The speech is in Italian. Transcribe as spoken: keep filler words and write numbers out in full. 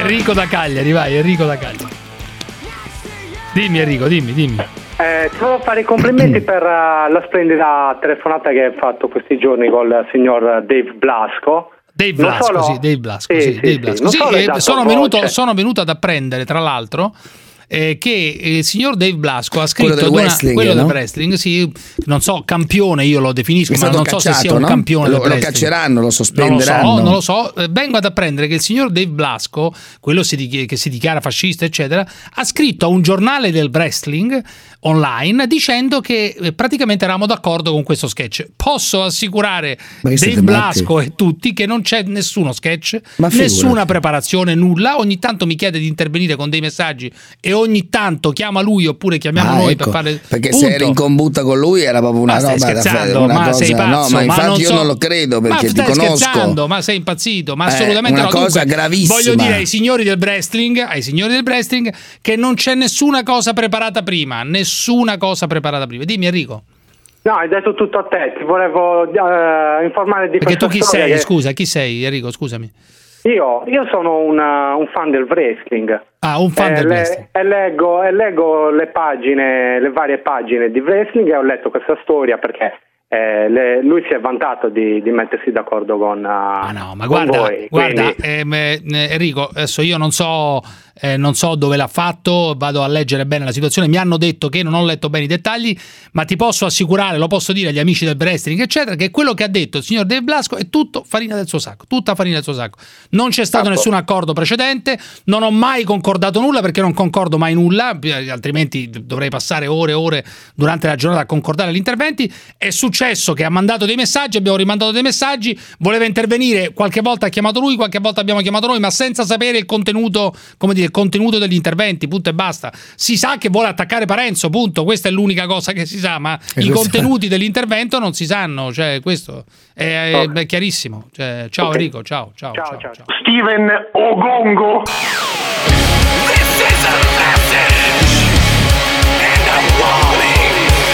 Enrico da Cagliari, vai, Enrico da Cagliari. Dimmi Enrico, dimmi, dimmi. Eh, ti volevo fare i complimenti per uh, la splendida telefonata che hai fatto questi giorni col signor Dave Blasco. Dave Blasco, solo... sì, Dave Blasco, sì, sì, sì, Dave Blasco. Sì, sì, eh, sono, venuto, sono venuto ad apprendere, tra l'altro, eh, che il signor Dave Blasco ha scritto quello del wrestling, una, quello no? del wrestling, sì, non so, campione io lo definisco, ma non cacciato, so se sia un no? campione lo, del wrestling. Lo cacceranno, lo sospenderanno. Non lo so, non lo so. Vengo ad apprendere che il signor Dave Blasco, quello si, che si dichiara fascista, eccetera, ha scritto a un giornale del wrestling online dicendo che praticamente eravamo d'accordo con questo sketch. Posso assicurare Dave Blasco e tutti che non c'è nessuno sketch, nessuna preparazione, nulla. Ogni tanto mi chiede di intervenire con dei messaggi e ogni tanto chiama lui oppure chiamiamo ah, noi ecco, per fare perché punto. se eri in combutta con lui era proprio una ma stai roba scherzando, da, una ma cosa, sei pazzo, no, ma infatti ma non io so, non lo credo perché ma ti stai conosco. scherzando, ma sei impazzito, ma eh, assolutamente una no. cosa Dunque, gravissima. voglio dire ai signori del wrestling, ai signori del wrestling che non c'è nessuna cosa preparata prima, nessuna cosa preparata prima. Dimmi Enrico. No, hai detto tutto a te, ti volevo uh, informare di perché questa tu chi storia sei? che... Scusa, chi sei Enrico, scusami. Io, io sono una, un fan del wrestling. Ah, un fan eh, del le, wrestling. E leggo, e leggo le pagine, le varie pagine di wrestling e ho letto questa storia perché eh, le, lui si è vantato di, di mettersi d'accordo con, uh, ah, no, ma con guarda, voi. guarda Quindi... eh, Enrico, adesso io non so... Eh, non so dove l'ha fatto, vado a leggere bene la situazione, mi hanno detto che non ho letto bene i dettagli, ma ti posso assicurare, lo posso dire agli amici del wrestling eccetera, che quello che ha detto il signor Dave Blasco è tutto farina del suo sacco, tutta farina del suo sacco. Non c'è stato nessun accordo precedente, non ho mai concordato nulla perché non concordo mai nulla, altrimenti dovrei passare ore e ore durante la giornata a concordare gli interventi. È successo che ha mandato dei messaggi, abbiamo rimandato dei messaggi, voleva intervenire, qualche volta ha chiamato lui, qualche volta abbiamo chiamato noi, ma senza sapere il contenuto, come dire, il contenuto degli interventi, punto e basta. Si sa che vuole attaccare Parenzo, punto, questa è l'unica cosa che si sa, ma e i contenuti è... dell'intervento non si sanno, cioè questo è, okay. è chiarissimo. Cioè, ciao okay. Enrico, ciao, ciao, ciao, ciao, ciao. Steven Ogongo.